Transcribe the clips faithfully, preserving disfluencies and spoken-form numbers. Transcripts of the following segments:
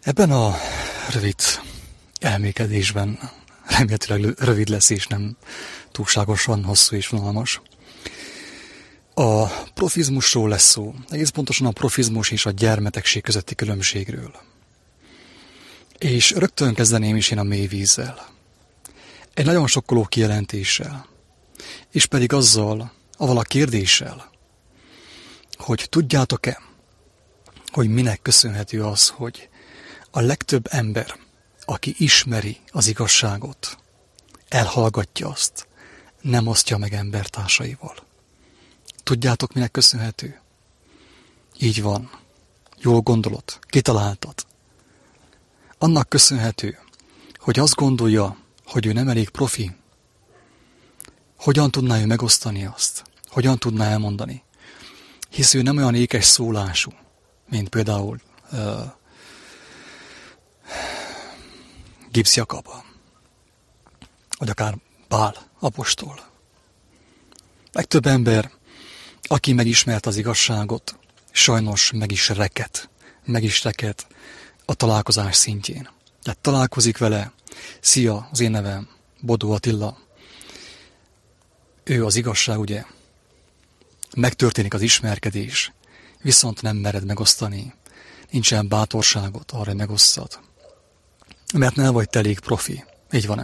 Ebben a rövid elmékedésben, remélhetőleg rövid lesz és nem túlságosan hosszú és vonalmas, a profizmusról lesz szó, egész pontosan a profizmus és a gyermetegség közötti különbségről. És rögtön kezdeném is én a mély vízzel. Egy nagyon sokkoló kijelentéssel, és pedig azzal, avval a kérdéssel, hogy tudjátok-e, hogy minek köszönhető az, hogy a legtöbb ember, aki ismeri az igazságot, elhallgatja azt, nem osztja meg embertársaival. Tudjátok, minek köszönhető? Így van. Jól gondolod, kitaláltad. Annak köszönhető, hogy azt gondolja, hogy ő nem elég profi. Hogyan tudná ő megosztani azt? Hogyan tudná elmondani? Hisz ő nem olyan ékes szólású, mint például uh, Gibbs Jakab, vagy akár Pál apostol. Legtöbb ember, aki megismert az igazságot, sajnos meg is reket, meg is reket a találkozás szintjén. Tehát találkozik vele, szia, az én nevem, Bodó Attila. Ő az igazság, ugye? Megtörténik az ismerkedés, viszont nem mered megosztani. Nincsen bátorságot arra, hogy megosszad. Mert nem vagy te elég profi. Így van-e?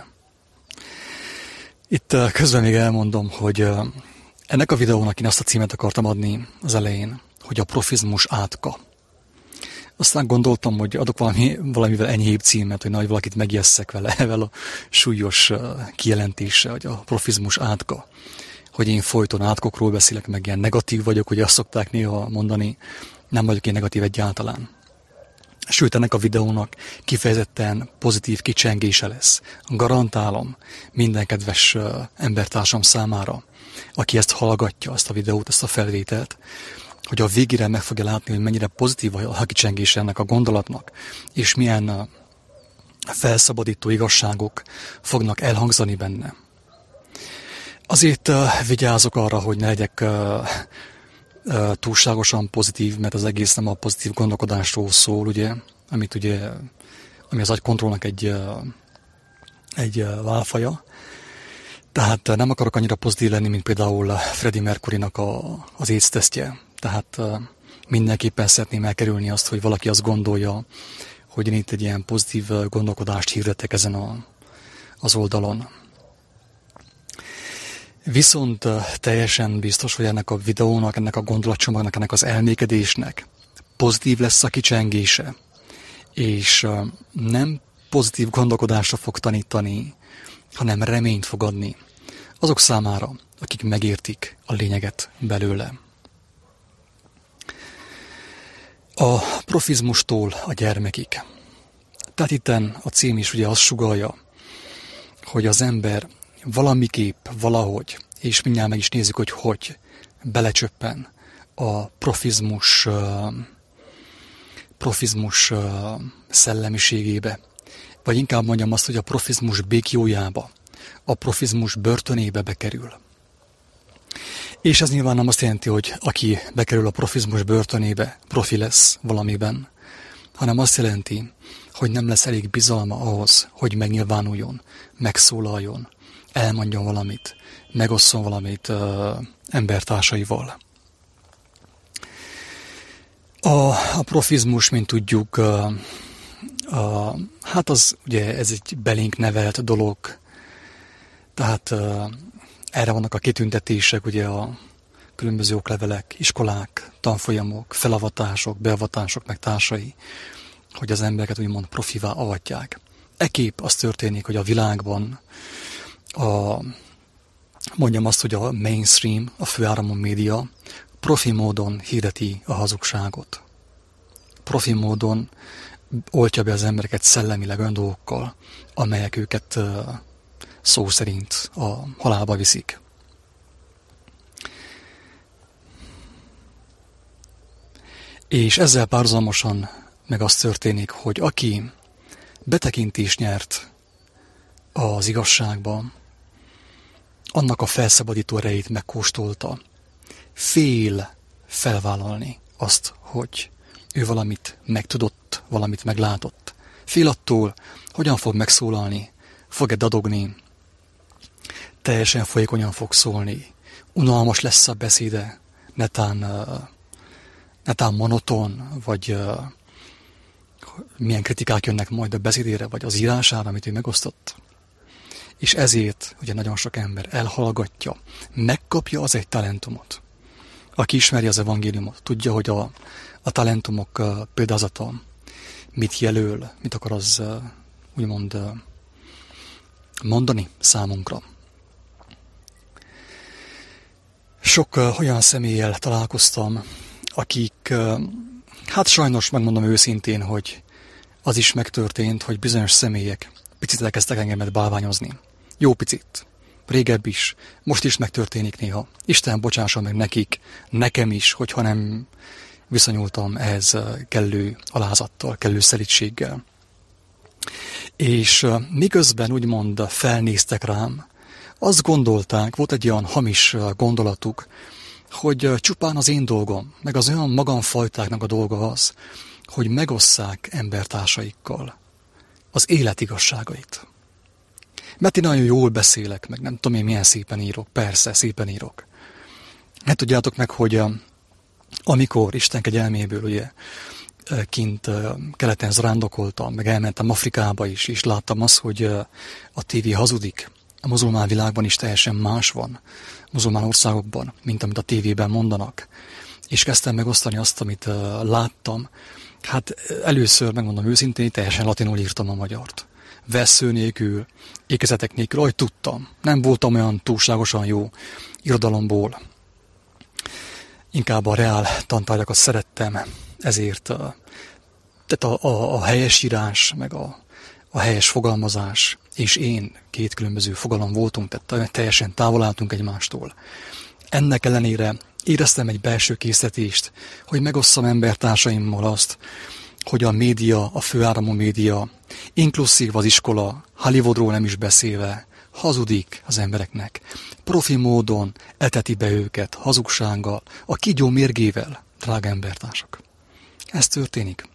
Itt közben még elmondom, hogy ennek a videónak én azt a címet akartam adni az elején, hogy a profizmus átka. Aztán gondoltam, hogy adok valami, valamivel enyhébb címet, hogy nagy valakit megijesszek vele, ezzel a súlyos kijelentéssel, hogy a profizmus átka. Hogy én folyton átkokról beszélek, meg ilyen negatív vagyok, hogy azt szokták néha mondani, nem vagyok én negatív egyáltalán. Sőt, ennek a videónak kifejezetten pozitív kicsengése lesz. Garantálom minden kedves embertársam számára, aki ezt hallgatja, ezt a videót, ezt a felvételt, hogy a végére meg fogja látni, hogy mennyire pozitív a kicsengése ennek a gondolatnak, és milyen felszabadító igazságok fognak elhangzani benne. Azért vigyázok arra, hogy ne legyek túlságosan pozitív, mert az egész nem a pozitív gondolkodásról szól, ugye, amit ugye, ami az agykontrollnak egy, egy válfaja. Tehát nem akarok annyira pozitív lenni, mint például Freddie Mercurynak a, az AIDS-tesztje. Tehát mindenképpen szeretném elkerülni azt, hogy valaki azt gondolja, hogy én itt egy ilyen pozitív gondolkodást hirdetek ezen a, az oldalon. Viszont teljesen biztos, hogy ennek a videónak, ennek a gondolatcsomagnak, ennek az elmékedésnek pozitív lesz a kicsengése, és nem pozitív gondolkodásra fog tanítani, hanem reményt fog adni azok számára, akik megértik a lényeget belőle. A profizmustól a gyermekig. Tehát itten a cím is ugye azt sugallja, hogy az ember valamiképp, valahogy, és mindjárt meg is nézzük, hogy hogy belecsöppen a profizmus, profizmus szellemiségébe, vagy inkább mondjam azt, hogy a profizmus békjójába, a profizmus börtönébe bekerül. És ez nyilván nem azt jelenti, hogy aki bekerül a profizmus börtönébe, profi lesz valamiben, hanem azt jelenti, hogy nem lesz elég bizalma ahhoz, hogy megnyilvánuljon, megszólaljon, elmondjon valamit, megosszon valamit uh, embertársaival. A, a profizmus, mint tudjuk, uh, uh, hát az ugye ez egy belénk nevelt dolog, tehát uh, erre vannak a kitüntetések, ugye a különböző oklevelek, iskolák, tanfolyamok, felavatások, beavatások, meg társai, hogy az embereket úgymond profivá avatják. Ekképp az történik, hogy a világban a, mondjam azt, hogy a mainstream, a főáramú média profi módon hirdeti a hazugságot. Profi módon oltja be az embereket szellemileg olyan dolgokkal, amelyek őket szó szerint a halálba viszik. És ezzel párhuzamosan meg az történik, hogy aki betekintést nyert az igazságba, annak a felszabadító erejét megkóstolta, fél felvállalni azt, hogy ő valamit megtudott, valamit meglátott, Fél attól, hogyan fog megszólalni, fog-e dadogni, teljesen folyékonyan fog szólni, unalmas lesz a beszéde, netán, netán monoton, vagy milyen kritikák jönnek majd a beszédére, vagy az írására, amit ő megosztott. És ezért ugye nagyon sok ember elhallgatja, megkapja az egy talentumot. Aki ismeri az evangéliumot, tudja, hogy a, a talentumok példázata mit jelöl, mit akar az úgymond mondani számunkra. Sok olyan személlyel találkoztam, akik, hát sajnos megmondom őszintén, hogy az is megtörtént, hogy bizonyos személyek picit elkezdtek engemet bálványozni. Jó picit. Régebb is. Most is megtörténik néha. Isten bocsásson meg nekik, nekem is, hogyha nem viszonyultam ehhez kellő alázattal, kellő szelídséggel. És miközben úgymond felnéztek rám, azt gondolták, volt egy olyan hamis gondolatuk, hogy csupán az én dolgom, meg az olyan magamfajtáknak a dolga az, hogy megosszák embertársaikkal az élet igazságait. Mert én nagyon jól beszélek, meg nem tudom én milyen szépen írok, persze, szépen írok. Hát tudjátok meg, hogy amikor Isten kegyelméből ugye kint keleten zarándokoltam, meg elmentem Afrikába is, és láttam azt, hogy a tévé hazudik. A muzulmán világban is teljesen más van, muzulmán országokban, mint amit a tévében mondanak. És kezdtem megosztani azt, amit láttam. Hát először, megmondom őszintén, teljesen latinul írtam a magyart. Vessző nélkül, ékezetek nélkül, ahogy tudtam. Nem voltam olyan túlságosan jó irodalomból. Inkább a reál tantárgyakat szerettem, ezért tehát a, a, a helyes írás, meg a, a helyes fogalmazás, és én két különböző fogalom voltunk, tehát teljesen távol álltunk egymástól. Ennek ellenére éreztem egy belső késztetést, hogy megosszam embertársaimmal azt, hogy a média, a főáramú média, inkluszív az iskola, Hollywoodról nem is beszélve, hazudik az embereknek. Profi módon eteti be őket hazugsággal, a kígyó mérgével, drága embertársak. Ez történik.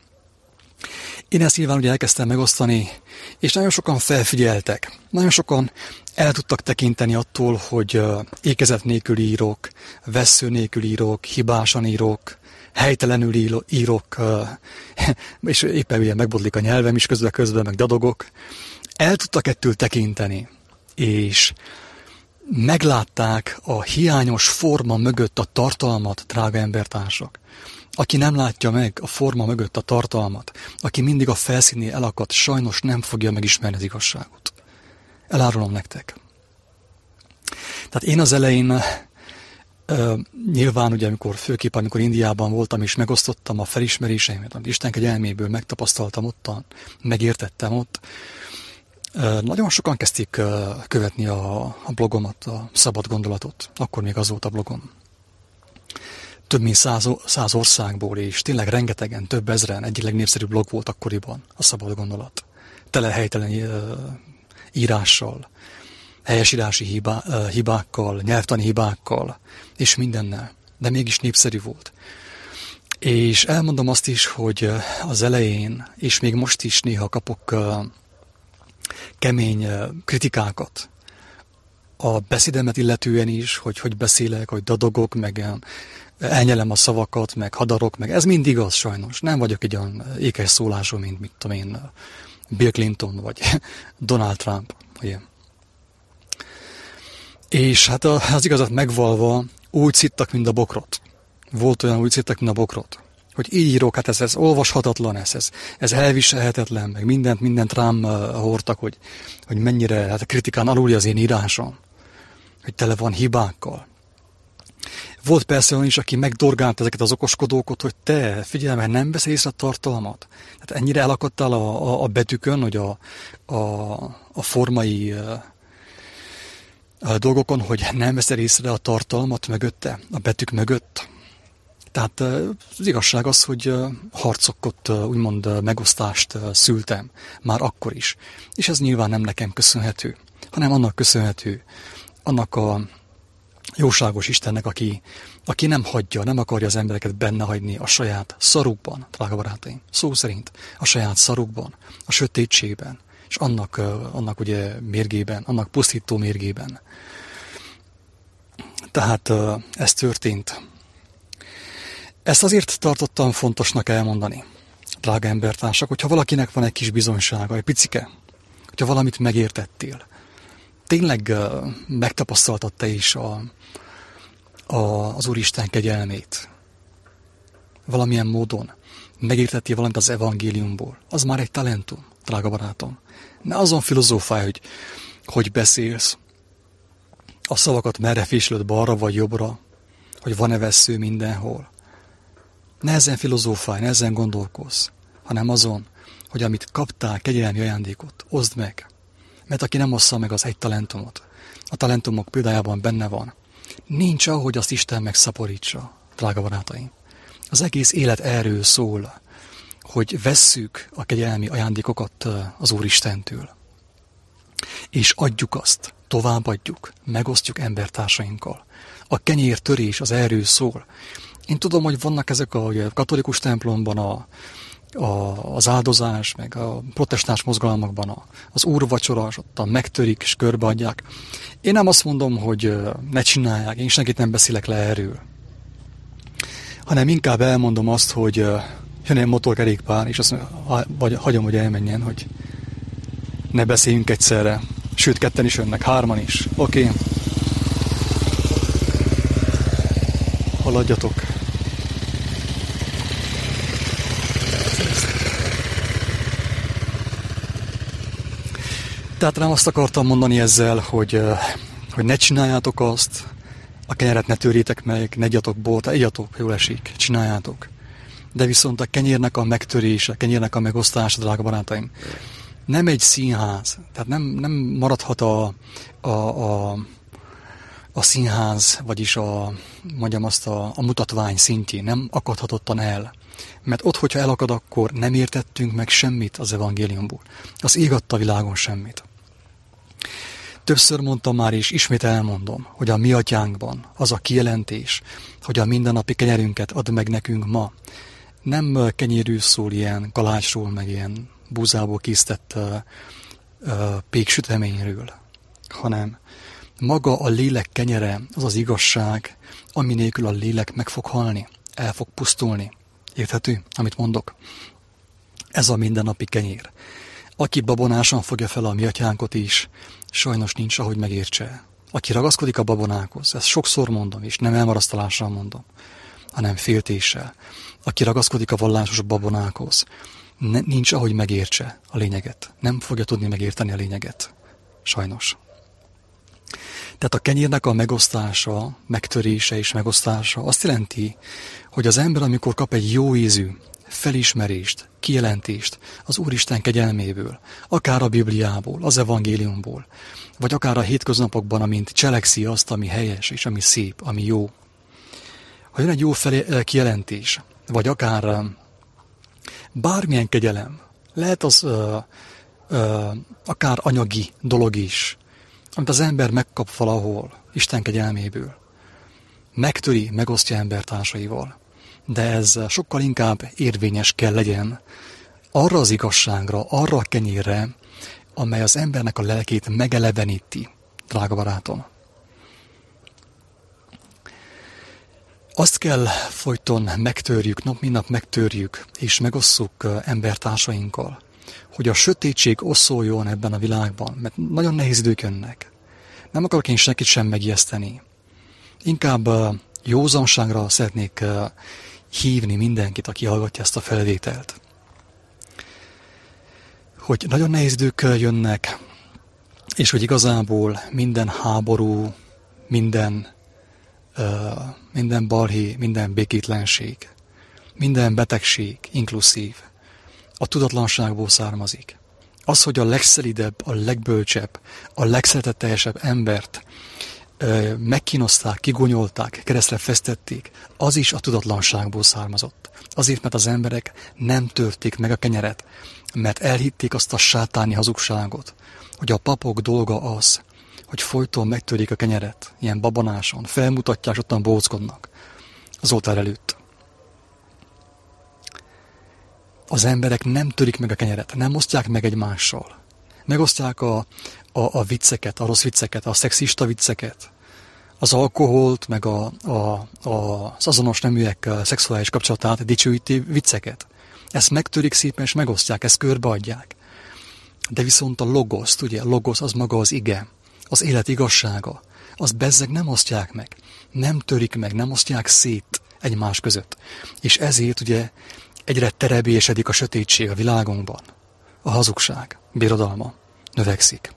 Én ezt nyilván ugye elkezdtem megosztani, és nagyon sokan felfigyeltek. Nagyon sokan el tudtak tekinteni attól, hogy ékezet nélkül írok, vessző nélkül írok, hibásan írok, helytelenül írok, és éppen ugye megbodlik a nyelvem is közben-közben, meg dadogok. El tudtak ettől tekinteni, és meglátták a hiányos forma mögött a tartalmat, drága embertársak. Aki nem látja meg a forma mögött a tartalmat, aki mindig a felszínnél elakadt, sajnos nem fogja megismerni az igazságot. Elárulom nektek. Tehát én az elején uh, nyilván, ugye, amikor főképp, amikor Indiában voltam, és megosztottam a felismeréseimet, amit Isten kegyelméből megtapasztaltam ottan, megértettem ott, uh, nagyon sokan kezdték uh, követni a, a blogomat, a szabad gondolatot. Akkor még az volt a blogom. Több mint száz, száz országból, és tényleg rengetegen, több ezren, egyik legnépszerűbb blog volt akkoriban, a szabad gondolat. Tele helytelen uh, írással, helyesírási hibá, uh, hibákkal, nyelvtani hibákkal, és mindennel, de mégis népszerű volt. És elmondom azt is, hogy az elején, és még most is néha kapok uh, kemény uh, kritikákat, a beszédemet illetően is, hogy hogy beszélek, hogy dadogok, meg elnyelem a szavakat, meg hadarok, meg ez mind igaz sajnos. Nem vagyok egy olyan ékes szólású, mint mit tudom én, Bill Clinton, vagy Donald Trump. Ugye. És hát az igazat megvalva úgy szittak, mint a bokrot. Volt olyan, úgy szittak, mint a bokrot. Hogy így írok, hát ez, ez olvashatatlan, ez, ez, ez elviselhetetlen, meg mindent, mindent rám hordtak, hogy, hogy mennyire hát a kritikán aluli az én írásom. Hogy tele van hibákkal. Volt persze olyan is, aki megdorgált ezeket az okoskodókat, hogy te, figyelj meg, nem vesz észre a tartalmat. Hát ennyire elakadtál a, a, a betűkön, hogy a, a, a formai a, a dolgokon, hogy nem veszel észre a tartalmat mögötte, a betűk mögött. Tehát az igazság az, hogy harcokat, úgymond megosztást szültem már akkor is. És ez nyilván nem nekem köszönhető, hanem annak köszönhető, annak a jóságos Istennek, aki, aki nem hagyja, nem akarja az embereket benne hagyni a saját szarukban, drága barátaim, szó szerint, a saját szarukban, a sötétségben, és annak, annak ugye mérgében, annak pusztító mérgében. Tehát ez történt. Ezt azért tartottam fontosnak elmondani, drága embertársak, hogyha valakinek van egy kis bizonysága, egy picike, hogyha valamit megértettél, tényleg megtapasztaltad te is a, a, az Úristen kegyelmét, valamilyen módon megértettél valamit az evangéliumból, az már egy talentum, drága barátom. Ne azon filozófálj, hogy, hogy beszélsz, a szavakat merre féslöd balra vagy jobbra, hogy van-e vessző mindenhol. Ne ezen filozófálj, ne ezen gondolkozz, hanem azon, hogy amit kaptál, kegyelmi ajándékot, oszd meg. Mert aki nem ossza meg az egy talentumot, a talentumok példájában benne van, nincs ahogy azt Isten megszaporítsa, drága barátaim. Az egész élet erről szól, hogy vesszük a kegyelmi ajándékokat az Úristentől. És adjuk azt, továbbadjuk, megosztjuk embertársainkkal. A kenyértörés az erről szól. Én tudom, hogy vannak ezek a katolikus templomban a, a, az áldozás, meg a protestáns mozgalmakban a, az úrvacsora, és ottan megtörik és körbeadják. Én nem azt mondom, hogy ne csinálják, én senkit nem beszélek le erről. Hanem inkább elmondom azt, hogy jön egy motorkerékpár, és azt vagy hagyom, hogy elmenjen, hogy ne beszéljünk egyszerre. Sőt, ketten is jönnek, hárman is. Oké. Okay. Haladjatok. Tehát nem azt akartam mondani ezzel, hogy, hogy ne csináljátok azt, a kenyeret ne törjétek meg, ne igyatok bort, igyatok, jól esik, csináljátok. De viszont a kenyérnek a megtörése, a kenyérnek a megosztása, drága barátaim, nem egy színház, tehát nem, nem maradhat a, a, a, a színház, vagyis a, mondjam azt a, a mutatvány szintjén, nem akadhatottan el. Mert ott, hogyha elakad, akkor nem értettünk meg semmit az evangéliumból. Az ég adta világon semmit. Többször mondtam már, és ismét elmondom, hogy a mi atyánkban az a kijelentés, hogy a mindennapi kenyerünket add meg nekünk ma, nem kenyérű szól ilyen kalácsról, meg ilyen búzából készített uh, uh, péksüteményről, hanem maga a lélek kenyere, az az igazság, ami nélkül a lélek meg fog halni, el fog pusztulni. Érthető, amit mondok? Ez a mindennapi kenyér. Aki babonásan fogja fel a mi atyánkot is, sajnos nincs, ahogy megértse. Aki ragaszkodik a babonákhoz, ezt sokszor mondom, és nem elmarasztalással mondom, hanem féltéssel. Aki ragaszkodik a vallásos babonákhoz, ne, nincs, ahogy megértse a lényeget. Nem fogja tudni megérteni a lényeget. Sajnos. Tehát a kenyérnek a megosztása, megtörése és megosztása azt jelenti, hogy az ember, amikor kap egy jó ízű felismerést, kijelentést az Úristen kegyelméből, akár a Bibliából, az evangéliumból, vagy akár a hétköznapokban, amint cselekszi azt, ami helyes és ami szép, ami jó. Ha jön egy jó felé, kijelentés, vagy akár bármilyen kegyelem, lehet az ö, ö, akár anyagi dolog is, amit az ember megkap valahol, Isten kegyelméből, megtöri, megosztja embertársaival. De ez sokkal inkább érvényes kell legyen arra az igazságra, arra a kenyérre, amely az embernek a lelkét megeleveníti, drága barátom. Azt kell folyton megtörjük, nap mint nap megtörjük, és megosszuk embertársainkkal, hogy a sötétség oszoljon ebben a világban, mert nagyon nehéz idők jönnek. Nem akarok én senkit sem megijeszteni. Inkább józanságra szeretnék hívni mindenkit, aki hallgatja ezt a felvételt. Hogy nagyon nehéz idők jönnek, és hogy igazából minden háború, minden, uh, minden balhé, minden békétlenség, minden betegség, inkluszív, a tudatlanságból származik. Az, hogy a legszelidebb, a legbölcsebb, a legszeretetteljesebb embert uh, megkínozták, kigonyolták, keresztre fesztették, az is a tudatlanságból származott. Azért, mert az emberek nem törték meg a kenyeret, mert elhitték azt a sátáni hazugságot, hogy a papok dolga az, hogy folyton megtörik a kenyeret, ilyen babonáson, felmutatják, és ottan bóckodnak az oltár előtt. Az emberek nem törik meg a kenyeret, nem osztják meg egymással. Megosztják a, a, a vicceket, a rossz vicceket, a szexista vicceket, az alkoholt, meg a, a, a, az azonos neműek szexuális kapcsolatát dicsőítő vicceket. Ezt megtörik szépen, és megosztják, ezt körbeadják. De viszont a logoszt, ugye, a logosz az maga az ige, az élet igazsága, az bezzeg nem osztják meg, nem törik meg, nem osztják szét egymás között. És ezért ugye egyre terebélyesedik a sötétség a világunkban. A hazugság, birodalma növekszik.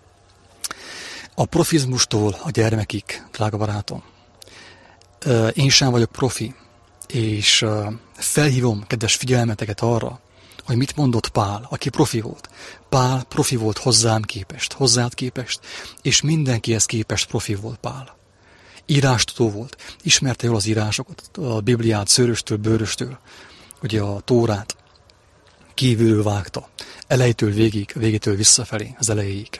A profizmustól a gyermekig, drága barátom. Én sem vagyok profi, és felhívom kedves figyelmeteket arra, hogy mit mondott Pál, aki profi volt. Pál profi volt hozzám képest, hozzád képest, és mindenkihez képest profi volt Pál. Írástudó volt, ismerte jól az írásokat, a Bibliát szőröstől, bőröstől, ugye a Tórát kívülről vágta, elejétől végig, végétől visszafelé, az elejéig.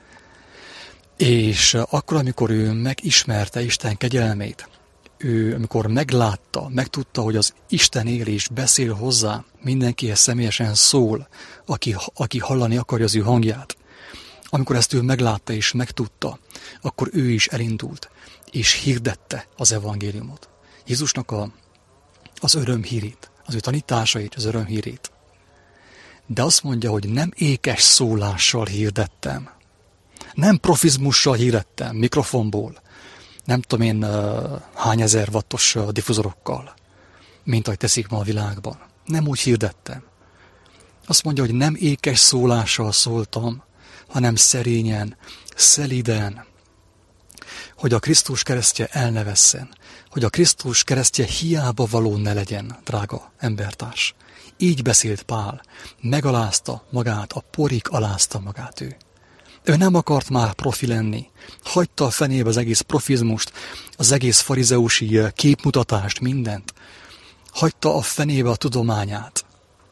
És akkor, amikor ő megismerte Isten kegyelmét, ő, amikor meglátta, megtudta, hogy az Isten él és beszél hozzá, mindenkihez személyesen szól, aki, aki hallani akarja az ő hangját. Amikor ezt ő meglátta és megtudta, akkor ő is elindult, és hirdette az evangéliumot. Jézusnak a, az örömhírét, az ő tanításait, az örömhírét. De azt mondja, hogy nem ékes szólással hirdettem, nem profizmussal hirdettem, mikrofonból, nem tudom én hány ezer wattos diffuzorokkal, mint ahogy teszik ma a világban. Nem úgy hirdettem. Azt mondja, hogy nem ékes szólással szóltam, hanem szerényen, szeliden, hogy a Krisztus keresztje el ne vesszen, hogy a Krisztus keresztje hiába való ne legyen, drága embertárs. Így beszélt Pál, megalázta magát, a porig alázta magát ő. Ő nem akart már profi lenni. Hagyta a fenébe az egész profizmust, az egész farizeusi képmutatást, mindent. Hagyta a fenébe a tudományát.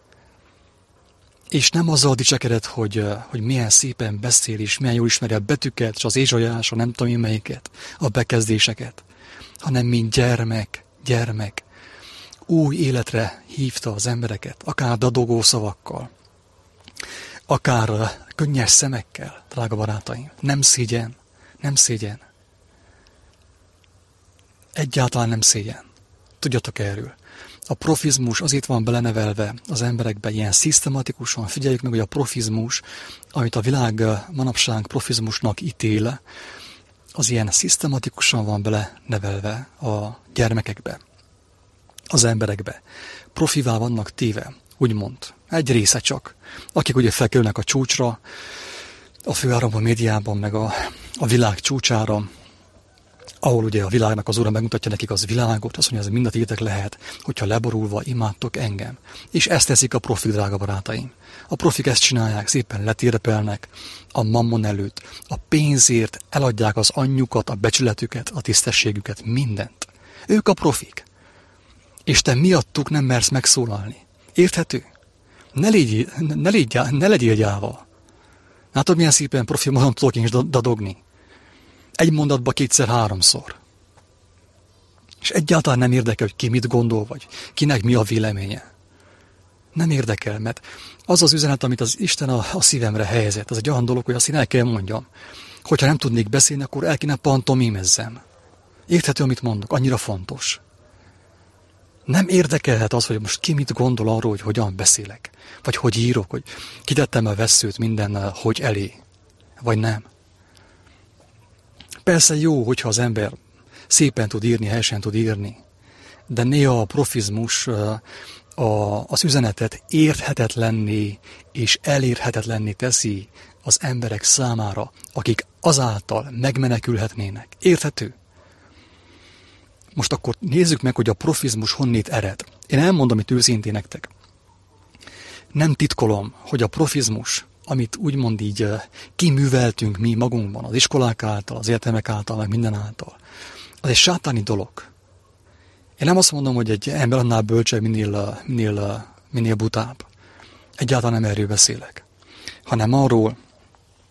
És nem azzal dicsekedett, hogy, hogy milyen szépen beszél, és milyen jól ismeri a betűket, és az ézsajás, a nem tudom én melyiket, a bekezdéseket, hanem mint gyermek, gyermek. Új életre hívta az embereket, akár dadogó szavakkal, akár könnyes szemekkel, drága barátaim. Nem szégyen, nem szégyen. Egyáltalán nem szégyen. Tudjatok erről. A profizmus azért van belenevelve az emberekbe ilyen szisztematikusan. Figyeljük meg, hogy a profizmus, amit a világ manapság profizmusnak ítél, az ilyen szisztematikusan van belenevelve a gyermekekbe, az emberekbe. Profivá vannak téve, úgymond. Egy része csak. Akik ugye felkerülnek a csúcsra, a főáramú médiában, meg a, a világ csúcsára, ahol ugye a világnak az Ura megmutatja nekik az világot, azt mondja, ez mind a tétek lehet, hogyha leborulva imádtok engem. És ezt teszik a profik, drága barátaim. A profik ezt csinálják, szépen letérepelnek a mammon előtt, a pénzért eladják az anyjukat, a becsületüket, a tisztességüket, mindent. Ők a profik. És te miattuk nem mersz megszólalni. Érthető? Ne, légy, ne, légy, ne legyél gyáva. Látod, milyen szépen profi módon tudok én is dadogni. Egy mondatba kétszer-háromszor. És egyáltalán nem érdekel, hogy ki mit gondol, vagy kinek mi a véleménye. Nem érdekel, mert az az üzenet, amit az Isten a, a szívemre helyezett, az egy olyan dolog, hogy azt én el kell mondjam. Hogyha nem tudnék beszélni, akkor el kéne pantomimezzem. Érthető, amit mondok, annyira fontos. Nem érdekelhet az, hogy most ki mit gondol arról, hogy hogyan beszélek, vagy hogy írok, hogy kitettem a vesszőt minden hogy elé, vagy nem. Persze jó, hogyha az ember szépen tud írni, helyesen tud írni, de néha a profizmus a, az üzenetet érthetetlenné és elérhetetlenné teszi az emberek számára, akik azáltal megmenekülhetnének. Érthető? Most akkor nézzük meg, hogy a profizmus honnét ered. Én elmondom itt őszintén nektek. Nem titkolom, hogy a profizmus, amit úgymond így kiműveltünk mi magunkban, az iskolák által, az egyetemek által, meg minden által, az egy sátáni dolog. Én nem azt mondom, hogy egy ember annál bölcsebb, minél, minél, minél butább. Egyáltalán nem erről beszélek. Hanem arról,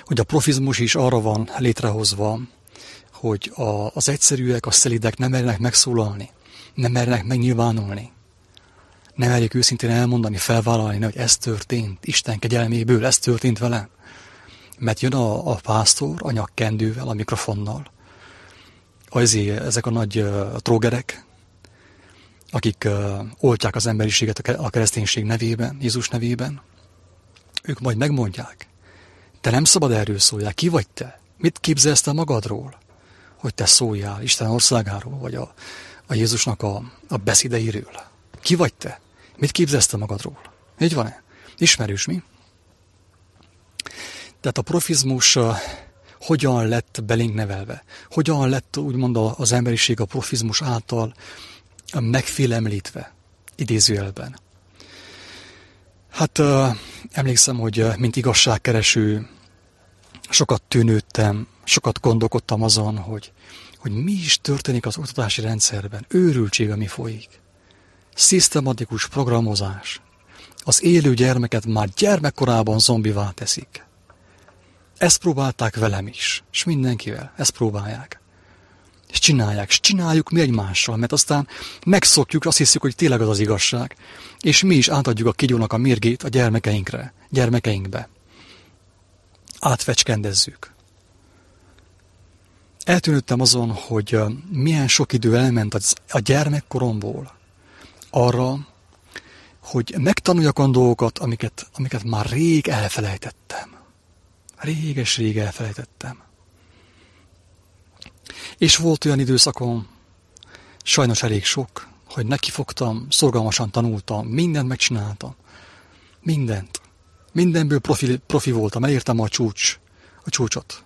hogy a profizmus is arra van létrehozva, hogy a, az egyszerűek, a szelidek nem mernek megszólalni, nem mernek megnyilvánulni. Nem merjék őszintén elmondani, felvállalni, hogy ez történt, Isten kegyelméből, ez történt velem. Mert jön a, a pásztor a nyakkendővel, a mikrofonnal. Azért ezek a nagy uh, trógerek, akik uh, oltják az emberiséget a kereszténység nevében, Jézus nevében, ők majd megmondják. Te nem szabad erről szóljál. Ki vagy te? Mit képzelsz te magadról? Hogy te szóljál Isten országáról, vagy a, a Jézusnak a, a beszédeiről. Ki vagy te? Mit képzelsz te magadról? Így van-e? Ismerős mi? Tehát a profizmus uh, hogyan lett belénk nevelve? Hogyan lett úgymond az emberiség a profizmus által megfélemlítve, idézőjelben? Hát uh, emlékszem, hogy uh, mint igazságkereső sokat tűnődtem, sokat gondolkodtam azon, hogy, hogy mi is történik az oktatási rendszerben. Őrültség, ami folyik. Szisztematikus programozás. Az élő gyermeket már gyermekkorában zombivá teszik. Ezt próbálták velem is, és mindenkivel. Ezt próbálják. És csinálják, és csináljuk mi egymással, mert aztán megszokjuk, azt hiszük, hogy tényleg az az igazság, és mi is átadjuk a kígyónak a mérgét a gyermekeinkre, gyermekeinkbe. Átfecskendezzük. Eltűnődtem azon, hogy milyen sok idő elment a gyermekkoromból arra, hogy megtanuljak olyan dolgokat, amiket, amiket már rég elfelejtettem. Réges-rég elfelejtettem. És volt olyan időszakom, sajnos elég sok, hogy nekifogtam, szorgalmasan tanultam, mindent megcsináltam. Mindent. Mindenből profi, profi voltam, elértem a csúcs, a csúcsot.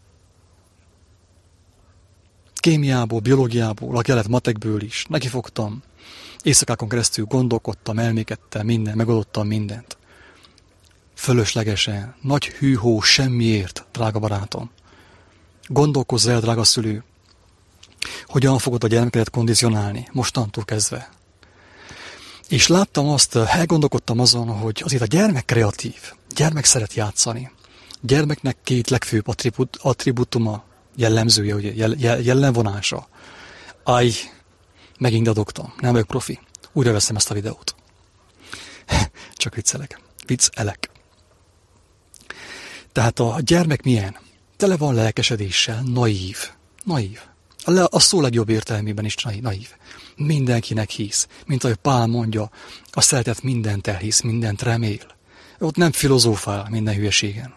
Kémiából, biológiából, a kelet matekből is, nekifogtam. Éjszakákon keresztül gondolkodtam, elmékedtem, minden, megoldottam mindent. Fölöslegesen, nagy hűhó semmiért, drága barátom. Gondolkozz el, drága szülő, hogyan fogod a gyermekedet kondicionálni, mostantól kezdve. És láttam azt, elgondolkodtam azon, hogy azért a gyermek kreatív, gyermek szeret játszani. Gyermeknek két legfőbb attribut, attributuma, jellemzője, ugye, jel, jel, jellemvonása. Aj, megint dadogtam, nem vagyok profi. Újra veszem ezt a videót. Csak viccelek. Viccelek. Tehát a gyermek milyen? Tele van lelkesedéssel, naív. Naív. A, le, a szó legjobb értelmében is naív. Mindenkinek hisz. Mint ahogy Pál mondja, a szeretet mindent elhisz, mindent remél. Ott nem filozófál minden hülyeségen.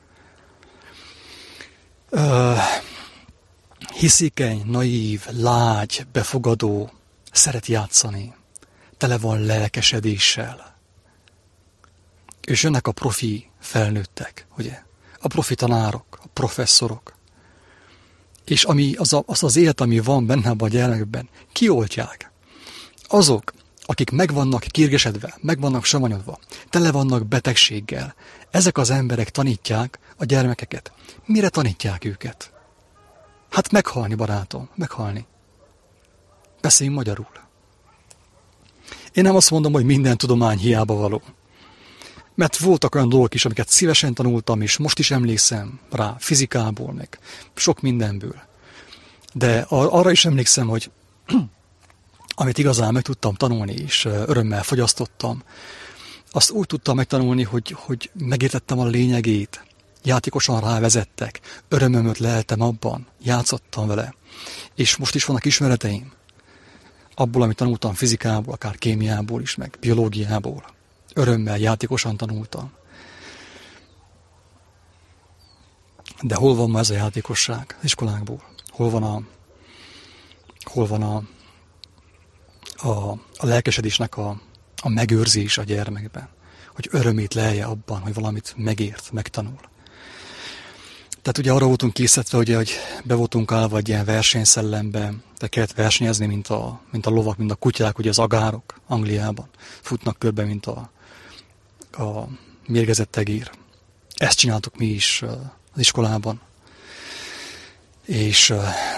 Uh, hiszékeny, naív, lágy, befogadó, szeret játszani. Tele van lelkesedéssel. És jönnek a profi felnőttek, ugye? A profi tanárok, a professzorok. És ami, az, a, az az élet, ami van benne abban a gyermekben, kioltják. Azok, akik meg vannak kirgesedve, meg vannak savanyodva, tele vannak betegséggel, ezek az emberek tanítják a gyermekeket. Mire tanítják őket? Hát meghalni, barátom, meghalni. Beszéljünk magyarul. Én nem azt mondom, hogy minden tudomány hiába való. Mert voltak olyan dolgok is, amiket szívesen tanultam, és most is emlékszem rá, fizikából, meg sok mindenből. De arra is emlékszem, hogy amit igazán meg tudtam tanulni, és örömmel fogyasztottam, azt úgy tudtam megtanulni, hogy, hogy megértettem a lényegét, játékosan rávezettek, örömömöt leltem abban, játszottam vele. És most is vannak ismereteim, abból, amit tanultam fizikából, akár kémiából is, meg biológiából. Örömmel, játékosan tanultam. De hol van ma ez a játékosság az iskolákból? Hol van a, hol van a, a, a lelkesedésnek a, a megőrzés a gyermekben? Hogy örömét lelje abban, hogy valamit megért, megtanul. Tehát ugye arra voltunk készítve, ugye, hogy be voltunk állva egy ilyen versenyszellembe, de kellett versenyezni, mint a, mint a lovak, mint a kutyák, ugye az agárok Angliában. Futnak körbe, mint a, a mérgezett tegér. Ezt csináltuk mi is az iskolában. És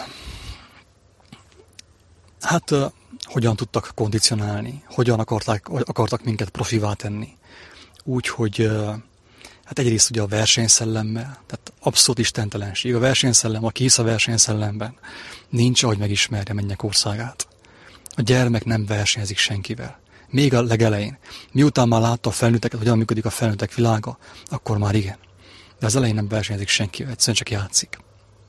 hát hogyan tudtak kondicionálni, hogyan akarták, akartak minket profivá tenni. Úgy, hogy Hát egyrészt ugye a versenyszellemmel, tehát abszolút istentelenség. A versenyszellem, aki hisz a versenyszellemben, nincs, ahogy megismerje mennyek országát. A gyermek nem versenyezik senkivel. Még a legelején. Miután már látta a felnőtteket, hogyan működik a felnőttek világa, akkor már igen. De az elején nem versenyezik senkivel, egyszerűen csak játszik.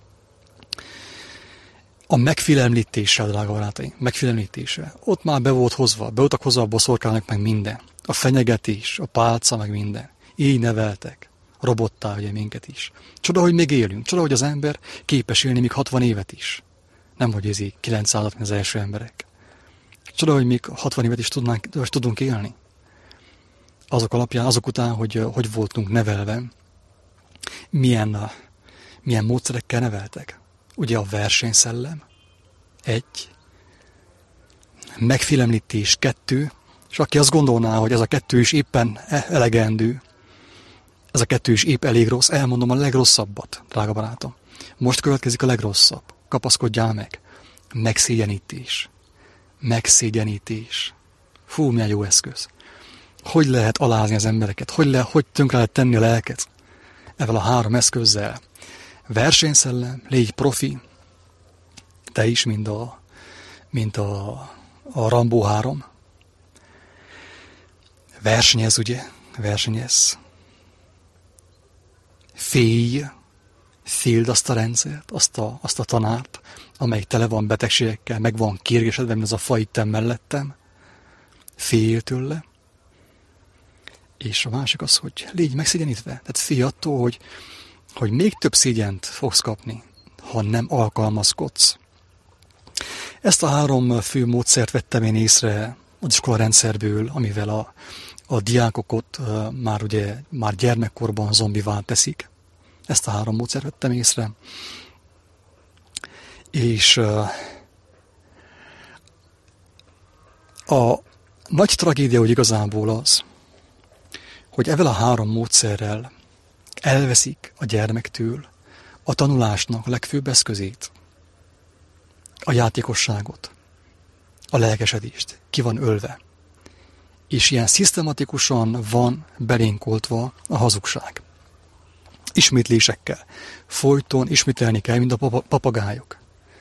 A megfélemlítése, drága barátaim, megfélemlítése. Ott már be volt hozva, be voltak hozva a boszorkányok, meg minden. A fenyegetés, a pálca, meg minden. Így neveltek. Robottá ugye minket is. Csoda, hogy még élünk. Csoda, hogy az ember képes élni még hatvan évet is. Nem, hogy ez így kilencszázat, mint az első emberek. Csoda, hogy még hatvan évet is tudnánk, is tudunk élni. Azok alapján, azok után, hogy hogy voltunk nevelve, milyen, milyen módszerekkel neveltek. Ugye a versenyszellem, egy, megfélemlítés, kettő, és aki azt gondolná, hogy ez a kettő is éppen elegendő, ez a kettő is épp elég rossz, elmondom a legrosszabbat, drága barátom. Most következik a legrosszabb. Kapaszkodjál meg. Megszégyenítés. Megszégyenítés. Fú, milyen jó eszköz. Hogy lehet alázni az embereket? Hogy, le, hogy tönkre lehet tenni a lelket? Ezzel a három eszközzel. Versenyszellem, légy profi. Te is, mint a, mint a, a Rambó három. Versenyez, ugye? Versenyez. Félj. Féld azt a rendszert, azt a, azt a tanárt, amely tele van betegségekkel, meg van kérgesedve, mint az a fa itten mellettem. Félj tőle. És a másik az, hogy légy megszégyenítve. Tehát félj attól, hogy, hogy még több szégyent fogsz kapni, ha nem alkalmazkodsz. Ezt a három fő módszert vettem én észre az iskolarendszerből, amivel a, a diákokat uh, már ugye már gyermekkorban zombivá teszik. Ezt a három módszert vettem észre. És uh, a nagy tragédia, hogy igazából az, hogy ezzel a három módszerrel elveszik a gyermektől a tanulásnak a legfőbb eszközét, a játékosságot, a lelkesedést, ki van ölve. És ilyen szisztematikusan van belénkoltva a hazugság. Ismétlésekkel. Folyton ismételni kell, mint a papagájok.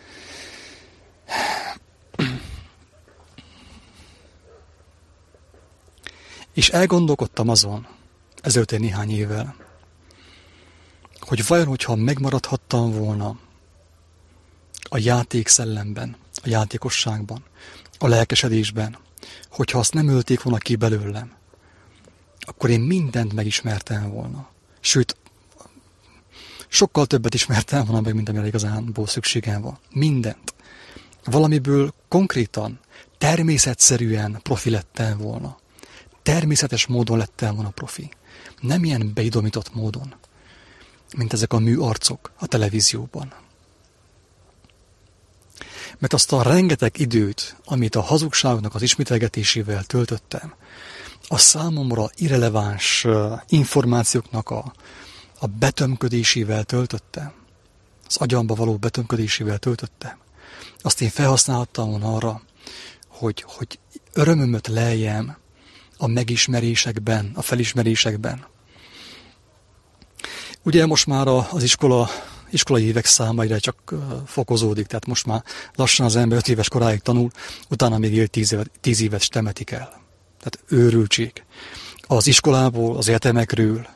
És elgondolkodtam azon, ezelőtt egy néhány évvel, hogy vajon, hogyha megmaradhattam volna a játékszellemben, a játékosságban, a lelkesedésben, hogyha azt nem ölték volna ki belőlem, akkor én mindent megismertem volna. Sőt, sokkal többet ismertem volna meg, mint amire igazánból szükségem van. Mindent. Valamiből konkrétan, természetszerűen profi lettem volna. Természetes módon lettem volna profi. Nem ilyen beidomított módon, mint ezek a műarcok a televízióban. Mert azt a rengeteg időt, amit a hazugságnak az ismételgetésével töltöttem, a számomra irreleváns információknak a, a betömködésével töltöttem, az agyamba való betömködésével töltöttem, azt én felhasználhattam volna arra, hogy, hogy örömömöt leljem a megismerésekben, a felismerésekben. Ugye most már az iskola, iskolai évek száma egyre csak fokozódik, tehát most már lassan az ember öt éves koráig tanul, utána még él tíz évet, tíz évet temetik el. Tehát őrültség. Az iskolából, az egyetemekről,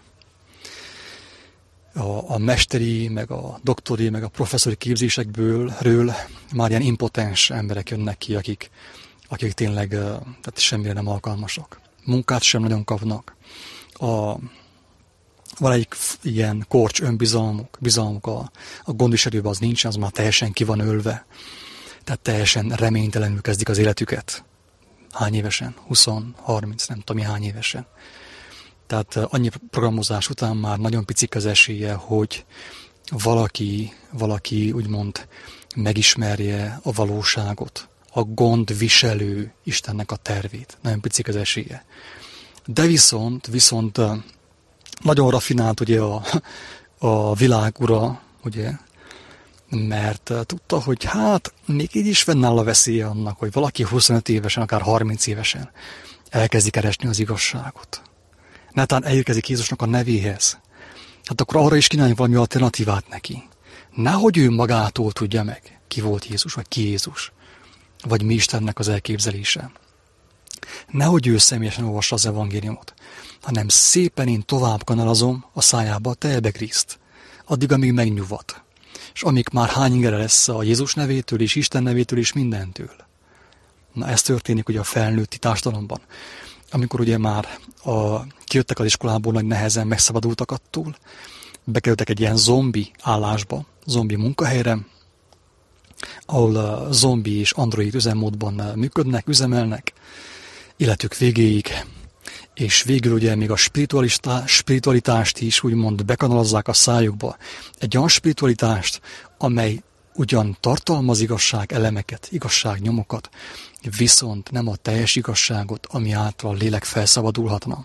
a, a mesteri, meg a doktori, meg a professzori képzésekből ről már ilyen impotens emberek jönnek ki, akik, akik tényleg tehát semmire nem alkalmasak. Munkát sem nagyon kapnak. A, valamelyik ilyen korcs önbizalmuk, bizalmuk a, a gondviselőben az nincsen, az már teljesen ki van ölve. Tehát teljesen reménytelenül kezdik az életüket. Hány évesen? húsz, harminc, nem tudom, hány évesen. Tehát annyi programozás után már nagyon picik az esélye, hogy valaki, valaki úgymond megismerje a valóságot, a gondviselő Istennek a tervét. Nagyon picik az esélye. De viszont, viszont nagyon rafinált ugye a, a világ ura, ugye, mert tudta, hogy hát még így is fennáll a veszélye annak, hogy valaki huszonöt évesen, akár harminc évesen elkezdi keresni az igazságot. netán elérkezik Jézusnak a nevéhez, hát akkor arra is kínáljunk valami alternatívát neki. Nehogy ő magától tudja meg, ki volt Jézus, vagy ki Jézus, vagy mi Istennek az elképzelése. Nehogy ő személyesen olvassa az evangéliumot, hanem szépen én tovább kanalazom a szájába a Tejbe Kriszt, addig, amíg megnyugat. És amíg már hány ingere lesz a Jézus nevétől és Isten nevétől és mindentől. Na ez történik ugye a felnőtti társadalomban. Amikor ugye már a, kijöttek az iskolából, nagy nehezen megszabadultak attól, bekerültek egy ilyen zombi állásba, zombi munkahelyre, ahol a zombi és android üzemmódban működnek, üzemelnek, életük végéig, és végül ugye még a spiritualitást is úgymond bekanalazzák a szájukba. Egy olyan spiritualitást, amely ugyan tartalmaz igazság elemeket, igazság nyomokat, viszont nem a teljes igazságot, ami által a lélek felszabadulhatna.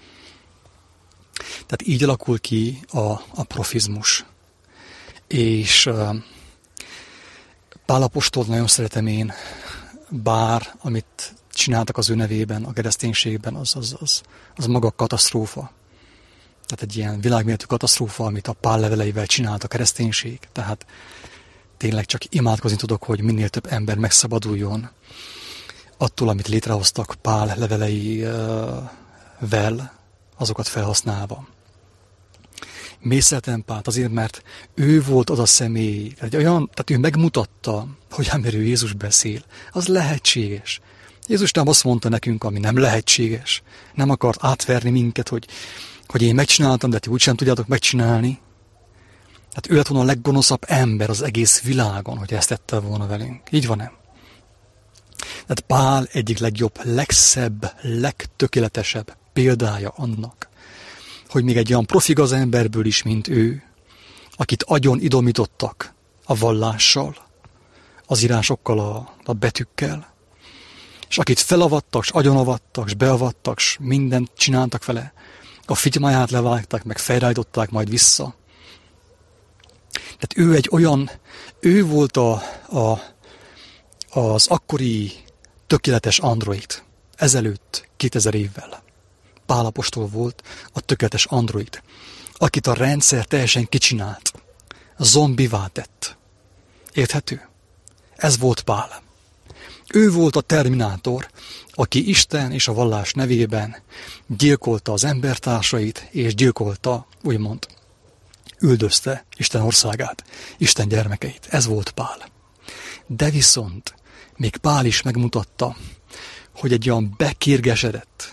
Tehát így alakul ki a, a profizmus. És uh, Pál apostolt nagyon szeretem én, bár amit csináltak az ő nevében, a kereszténységben, az, az, az, az maga katasztrófa. Tehát egy ilyen világméretű katasztrófa, amit a Pál leveleivel csinált a kereszténység. Tehát tényleg csak imádkozni tudok, hogy minél több ember megszabaduljon attól, amit létrehoztak Pál leveleivel, azokat felhasználva. Mészelten Pált azért, mert ő volt az a személy, tehát, olyan, tehát ő megmutatta, hogy amiről Jézus beszél, az lehetséges. Jézus nem azt mondta nekünk, ami nem lehetséges. Nem akart átverni minket, hogy, hogy én megcsináltam, de ti úgysem tudjátok megcsinálni. Hát ő lett volna a leggonoszabb ember az egész világon, hogy ezt tette volna velünk. Így van nem? Tehát Pál egyik legjobb, legszebb, legtökéletesebb példája annak, hogy még egy olyan profi gazemberből is, mint ő, akit agyon idomítottak a vallással, az írásokkal, a, a betűkkel, és akit felavattak, és agyonavattak, és beavattak, és mindent csináltak vele, a figymáját levágták, meg fejreállították majd vissza. Tehát ő egy olyan, ő volt a, a, az akkori tökéletes android, ezelőtt kétezer évvel. Pál apostol volt a tökéletes android, akit a rendszer teljesen kicsinált, zombivá tett. Érthető? Ez volt Pál. Ő volt a terminátor, aki Isten és a vallás nevében gyilkolta az embertársait, és gyilkolta, úgymond, üldözte Isten országát, Isten gyermekeit. Ez volt Pál. De viszont még Pál is megmutatta, hogy egy olyan bekérgesedett,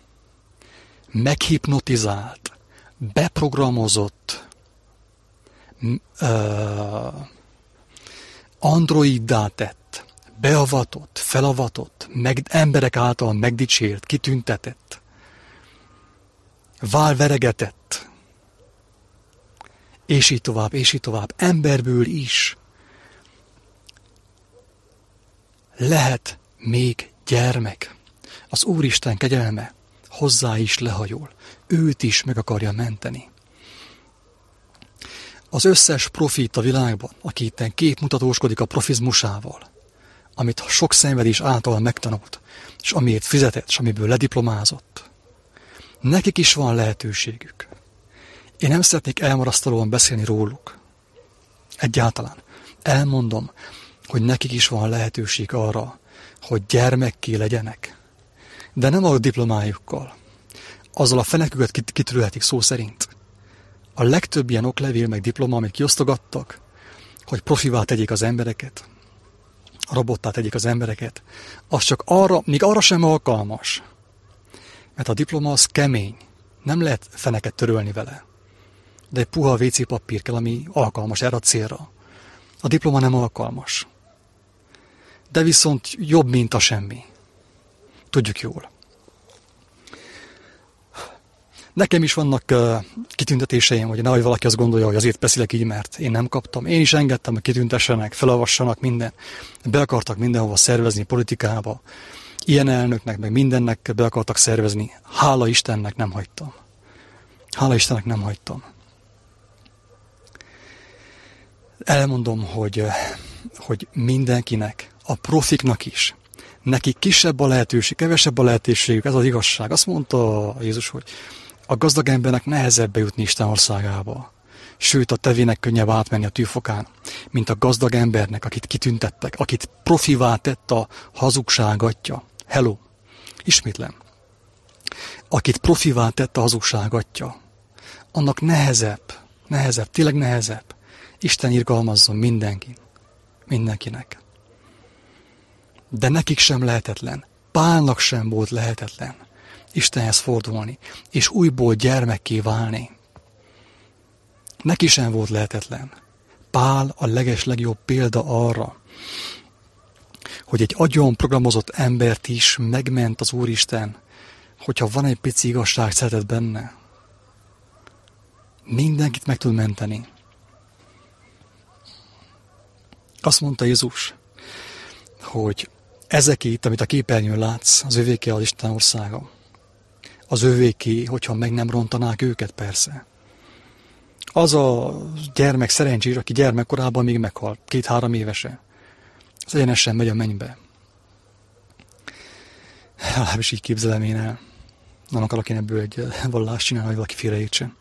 meghipnotizált, beprogramozott, uh, androiddá tett, beavatott, felavatott, meg, emberek által megdicsért, kitüntetett, válveregetett, és így tovább, és így tovább, emberből is lehet még gyermek. Az Úristen kegyelme hozzá is lehajol, őt is meg akarja menteni. Az összes profit a világban, aki itten képmutatóskodik a profizmusával, amit sok szenvedés által megtanult, és amiért fizetett, és amiből lediplomázott, nekik is van lehetőségük. Én nem szeretnék elmarasztalóan beszélni róluk. Egyáltalán. Elmondom, hogy nekik is van lehetőség arra, hogy gyermekké legyenek. De nem a diplomájukkal. Azzal a feneküket kitörölhetik szó szerint. A legtöbb ilyen oklevél meg diploma, amit kiosztogattak, hogy profivá tegyék az embereket, a robottá tegyék az embereket, az csak arra, még arra sem alkalmas. Mert a diploma az kemény. Nem lehet feneket törölni vele. De egy puha vé cé papír kell, ami alkalmas erre a célra. A diploma nem alkalmas. De viszont jobb, mint a semmi. Tudjuk jól. Nekem is vannak uh, kitüntetéseim, hogy nehogy valaki azt gondolja, hogy azért beszélek így, mert én nem kaptam. Én is engedtem, hogy kitüntessenek, felavassanak minden. Be akartak mindenhova szervezni, politikába. Ilyen elnöknek, meg mindennek be akartak szervezni. Hála Istennek nem hagytam. Hála Istennek nem hagytam. Elmondom, hogy, hogy mindenkinek, a profiknak is, nekik kisebb a lehetőség, kevesebb a lehetőségük, ez az igazság. Azt mondta Jézus, hogy A gazdag embernek nehezebb bejutni Isten országába. Sőt, a tevének könnyebb átmenni a tűfokán, mint a gazdag embernek, akit kitüntettek, akit profivá tett a hazugság atya. Hello! Ismétlem. Akit profivá tett a hazugság atya, annak nehezebb, nehezebb, tényleg nehezebb. Isten irgalmazzon mindenki, mindenkinek. De nekik sem lehetetlen, Pálnak sem volt lehetetlen Istenhez fordulni, és újból gyermekké válni. Neki sem volt lehetetlen. Pál a legeslegjobb példa arra, hogy egy agyon programozott embert is megment az Úristen, hogyha van egy pici igazság szeretet benne. Mindenkit meg tud menteni. Azt mondta Jézus, hogy ezek itt, amit a képernyőn látsz, az övéké az Isten országa. Az övéké, hogyha meg nem rontanák őket, persze. Az a gyermek szerencsés, aki gyermekkorában még meghalt, két-három évese, az egyenesen megy a mennybe. Legalábbis így képzelem én el. Nem akarok én ebből egy vallást csinálni, hogy valaki félreértsen.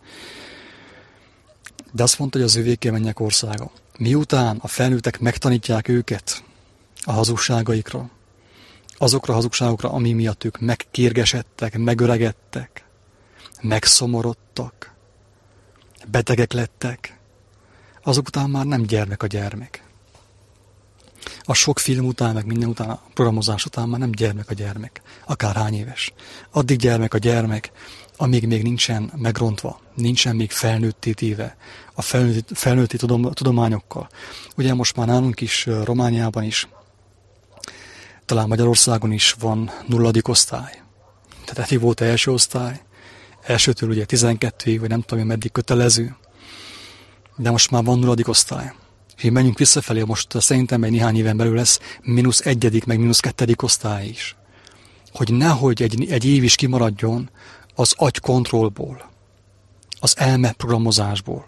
De azt mondta, hogy az övéké mennyek országa. Miután a felnőttek megtanítják őket a hazugságaikra, azokra a hazugságokra, ami miatt ők megkérgesedtek, megöregedtek, megszomorodtak, betegek lettek, azok után már nem gyermek a gyermek. A sok film után, meg minden után, a programozás után már nem gyermek a gyermek, akárhány éves. Addig gyermek a gyermek, amíg még nincsen megrontva, nincsen még felnőtté téve a felnőtti, felnőtti tudom, tudományokkal. Ugye most már nálunk is, Romániában is, talán Magyarországon is van nulladik osztály. Tehát eddig volt első osztály, elsőtől ugye tizenkettőig, vagy nem tudom, meddig kötelező, de most már van nulladik osztály. És így menjünk visszafelé, most szerintem egy néhány éven belül lesz mínusz egyedik, meg mínusz kettedik osztály is. Hogy nehogy egy, egy év is kimaradjon az agykontrollból, az elmeprogramozásból.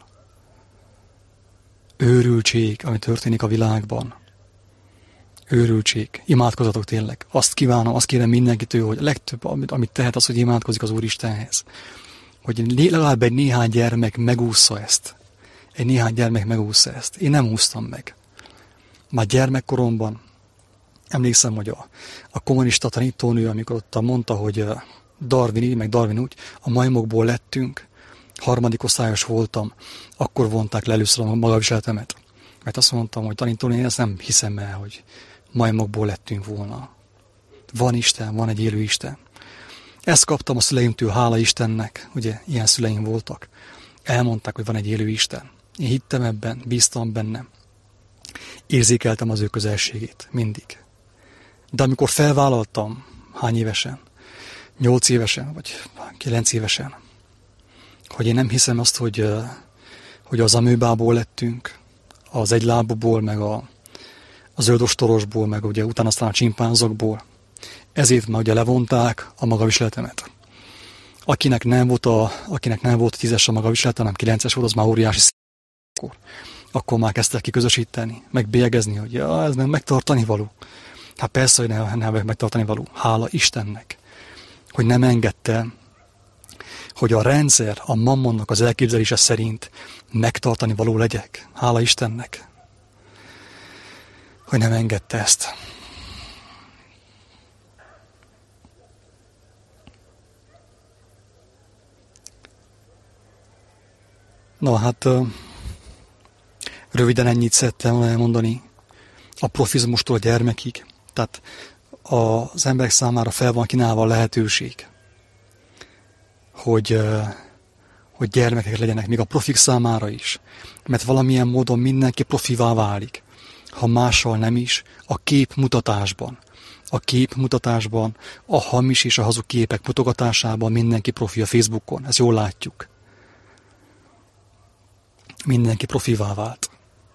Őrültség, ami történik a világban. Őrültség. Imádkozatok tényleg. Azt kívánom, azt kérem mindenkitől, hogy a legtöbb, amit, amit tehet, az, hogy imádkozik az Úristenhez. Hogy legalább egy néhány gyermek megúszza ezt. Egy néhány gyermek megúszza ezt. Én nem úsztam meg. Már gyermekkoromban emlékszem, hogy a, a kommunista tanítónő, amikor ott mondta, hogy Darwin így, meg Darwin úgy, a majmokból lettünk, harmadik osztályos voltam, akkor vonták le először a magaviseletemet. Mert azt mondtam, hogy tanítónő, én ezt nem hiszem el, hogy majmokból lettünk volna. Van Isten, van egy élő Isten. Ezt kaptam a szüleimtől, hála Istennek, ugye ilyen szüleim voltak. Elmondták, hogy van egy élő Isten. Én hittem ebben, bíztam benne. Érzékeltem az ő közelségét, mindig. De amikor felvállaltam, hány évesen, nyolc évesen, vagy kilenc évesen, hogy én nem hiszem azt, hogy, hogy az amőbából lettünk, az egylábúból, meg a, a zöldostorosból, meg ugye utána aztán a csimpánzokból. Ezért már ugye levonták a magaviseletemet. Akinek nem volt a, akinek nem volt tízes a magaviselete, hanem kilences volt, az már óriási színkor. Akkor már kezdtek kiközösíteni, meg bélyegezni, hogy ja, ez nem megtartani való. Hát persze, hogy nem, nem megtartani való. Hála Istennek, hogy nem engedte, hogy a rendszer, a mammonnak az elképzelése szerint megtartani való legyek. Hála Istennek, hogy nem engedte ezt. Na hát, röviden ennyit szerettem elmondani a profizmustól a gyermekig. Tehát az emberek számára fel van kínálva a lehetőség, hogy, hogy gyermekek legyenek, még a profik számára is. Mert valamilyen módon mindenki profivá válik, ha mással nem is, a képmutatásban. A képmutatásban, a hamis és a hazug képek mutogatásában mindenki profi a Facebookon. Ezt jól látjuk. Mindenki profivá vált.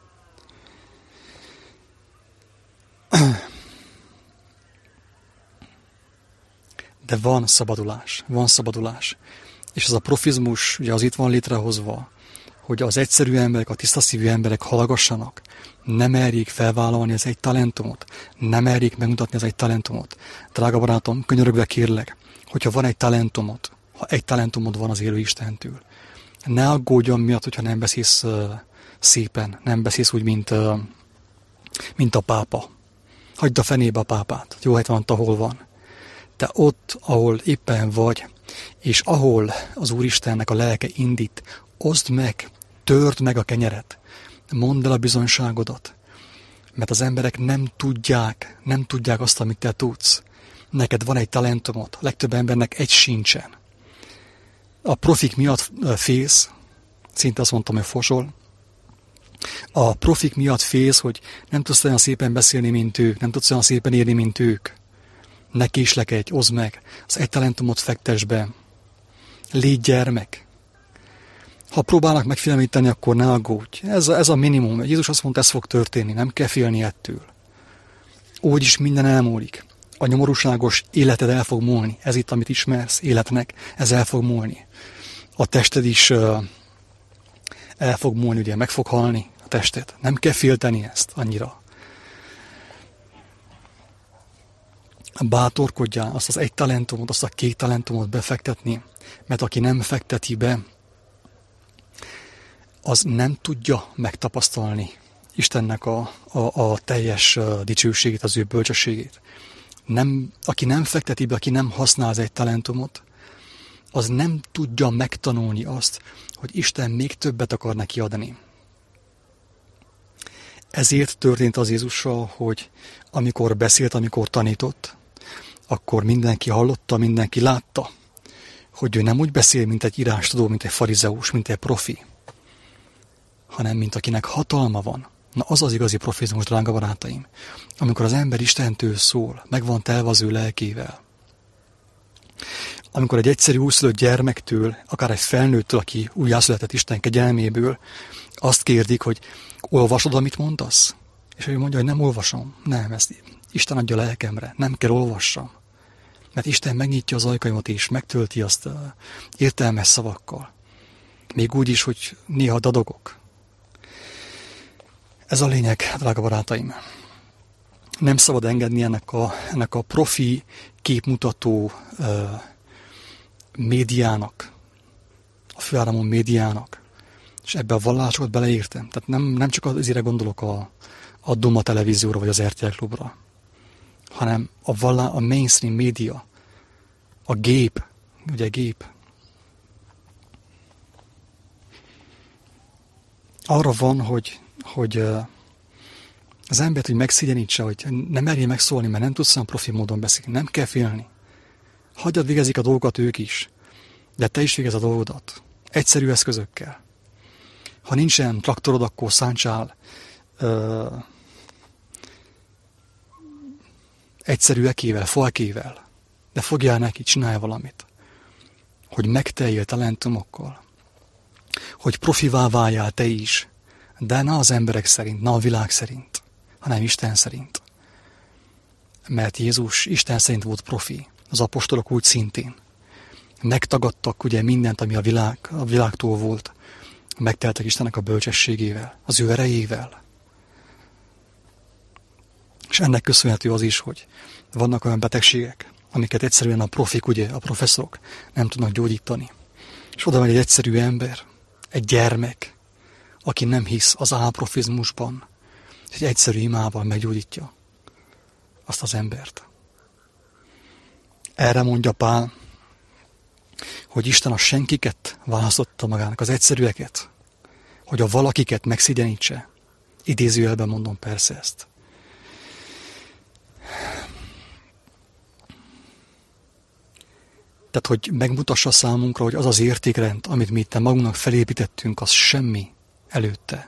De van szabadulás, van szabadulás. És ez a profizmus, ugye az itt van létrehozva, hogy az egyszerű emberek, a tisztaszívű emberek hallgassanak, nem merjék felvállalni az egy talentumot, nem merjék megmutatni az egy talentumot. Drága barátom, könyörögve kérlek, hogyha van egy talentumot, ha egy talentumod van az élő Istentől. Ne aggódjon miatt, hogyha nem beszélsz uh, szépen, nem beszélsz úgy, mint, uh, mint a pápa. Hagyd a fenébe a pápát, jó helyt van ott, ahol van. Te ott, ahol éppen vagy, és ahol az Úristennek a lelke indít, oszd meg, törd meg a kenyeret, mondd el a bizonyságodat, mert az emberek nem tudják, nem tudják azt, amit te tudsz. Neked van egy talentumod, a legtöbb embernek egy sincsen. A profik miatt félsz, szinte azt mondtam, hogy fosol. A profik miatt félsz, hogy nem tudsz olyan szépen beszélni, mint ők, nem tudsz olyan szépen írni, mint ők. Ne késlekedj, oszd meg, az egy talentumot fektess be. Légy gyermek. Ha próbálnak megfélemlíteni, akkor ne aggódj. Ez a, ez a minimum. Jézus azt mondta, ez fog történni, nem kell félni ettől. Úgyis minden elmúlik. A nyomorúságos életed el fog múlni. Ez itt, amit ismersz életnek, ez el fog múlni. A tested is uh, el fog múlni, ugye meg fog halni a tested. Nem kell félteni ezt annyira. Bátorkodjál azt az egy talentumot, azt a két talentumot befektetni, mert aki nem fekteti be, az nem tudja megtapasztalni Istennek a, a, a teljes dicsőségét, az ő bölcsességét. Nem, aki nem fekteti be, aki nem használ az egy talentumot, az nem tudja megtanulni azt, hogy Isten még többet akar neki adni. Ezért történt az Jézussal, hogy amikor beszélt, amikor tanított, akkor mindenki hallotta, mindenki látta, hogy ő nem úgy beszél, mint egy írástudó, mint egy farizeus, mint egy profi, hanem mint akinek hatalma van. Na az az igazi profizmus, drága barátaim. Amikor az ember Istentől szól, meg van telve az ő lelkével. Amikor egy egyszerű újszülött gyermektől, akár egy felnőttől, aki újjászületett Isten kegyelméből, azt kérdik, hogy olvasod, amit mondasz? És ő mondja, hogy nem olvasom. Nem, ezt Isten adja lelkemre. Nem kell olvassam. Mert Isten megnyitja az ajkaimat és megtölti azt értelmes szavakkal. Még úgy is, hogy néha dadogok. Ez a lényeg, drága barátaim. Nem szabad engedni ennek a, ennek a profi képmutató uh, médiának, a főáramon médiának, és ebbe a vallásokat beleértem. Tehát nem, nem csak azért gondolok a, a Doma televízióra vagy az er té el klubra, hanem a, vallá, a mainstream média, a gép, ugye gép, arra van, hogy, hogy az embert, hogy megszégyenítse, hogy nem merjél megszólni, mert nem tudsz olyan profi módon beszélni. Nem kell félni. Hagyjad, végezik a dolgokat ők is. De te is végez a dolgodat. Egyszerű eszközökkel. Ha nincsen traktorod, akkor szántsál ö, egyszerű ekével, falkével. De fogjál neki, csinálj valamit. Hogy megteljél talentumokkal. Hogy profivá váljál te is. De ne az emberek szerint, ne a világ szerint, hanem Isten szerint. Mert Jézus Isten szerint volt profi, az apostolok úgy szintén. Megtagadtak ugye mindent, ami a, világ, a világtól volt. Megteltek Istennek a bölcsességével, az ő erejével. És ennek köszönhető az is, hogy vannak olyan betegségek, amiket egyszerűen a profik, ugye, a professzorok nem tudnak gyógyítani. És oda megy egy egyszerű ember, egy gyermek, aki nem hisz az álprofizmusban, egy egyszerű imával meggyógyítja azt az embert. Erre mondja Pál, hogy Isten a senkiket választotta magának, az egyszerűeket, hogy a valakiket megszégyenítse. Idézőjelben mondom persze ezt. Tehát, hogy megmutassa számunkra, hogy az az értékrend, amit mi itt magunknak felépítettünk, az semmi előtte.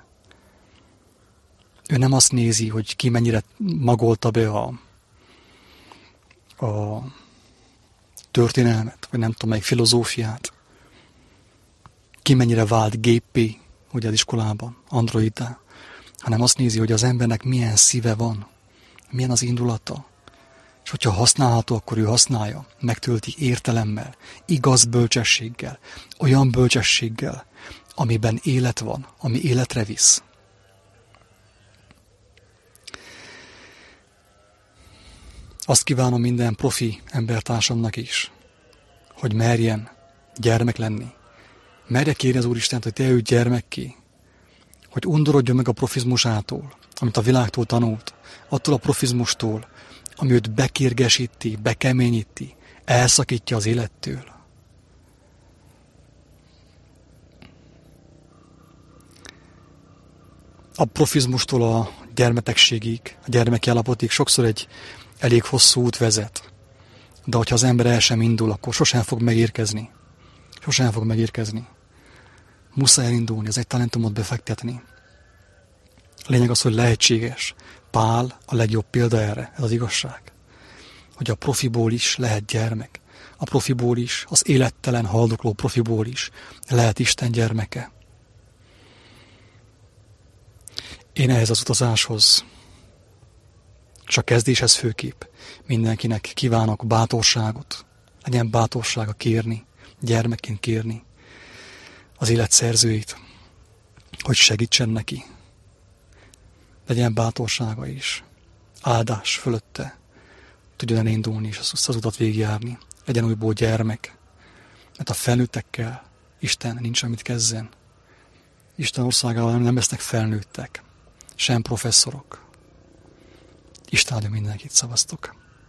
Ő nem azt nézi, hogy ki mennyire magolta be a, a történelmet, vagy nem tudom, melyik filozófiát. Ki mennyire vált géppé, ugye az iskolában, androidá, hanem azt nézi, hogy az embernek milyen szíve van, milyen az indulata. És hogyha használható, akkor ő használja, megtölti értelemmel, igaz bölcsességgel, olyan bölcsességgel, amiben élet van, ami életre visz. Azt kívánom minden profi embertársamnak is, hogy merjen gyermek lenni. Merje kérni az Úristent, hogy tegyük gyermekké, hogy undorodjon meg a profizmusától, amit a világtól tanult, attól a profizmustól, ami őt bekérgesíti, bekeményíti, elszakítja az élettől. A profizmustól a gyermetegségig, a gyermeki állapotig sokszor egy elég hosszú út vezet. De hogyha az ember el sem indul, akkor sosem fog megérkezni. Sosem fog megérkezni. Muszáj elindulni, ez egy talentumot befektetni. A lényeg az, hogy lehetséges. Pál a legjobb példa erre, ez az igazság. Hogy a profiból is lehet gyermek. A profiból is, az élettelen, haldokló profiból is lehet Isten gyermeke. Én ehhez az utazáshoz, és a kezdéshez főképp mindenkinek kívánok bátorságot. Legyen bátorsága kérni, gyermekként kérni az élet szerzőit, hogy segítsen neki. Legyen bátorsága is, áldás fölötte, tudjon elindulni és azt az utat végigjárni. Legyen újból gyermek, mert a felnőttekkel Isten nincs, amit kezden. Isten országában nem lesznek felnőttek, sem professzorok. Isten áldja mindenkit, szavaztok!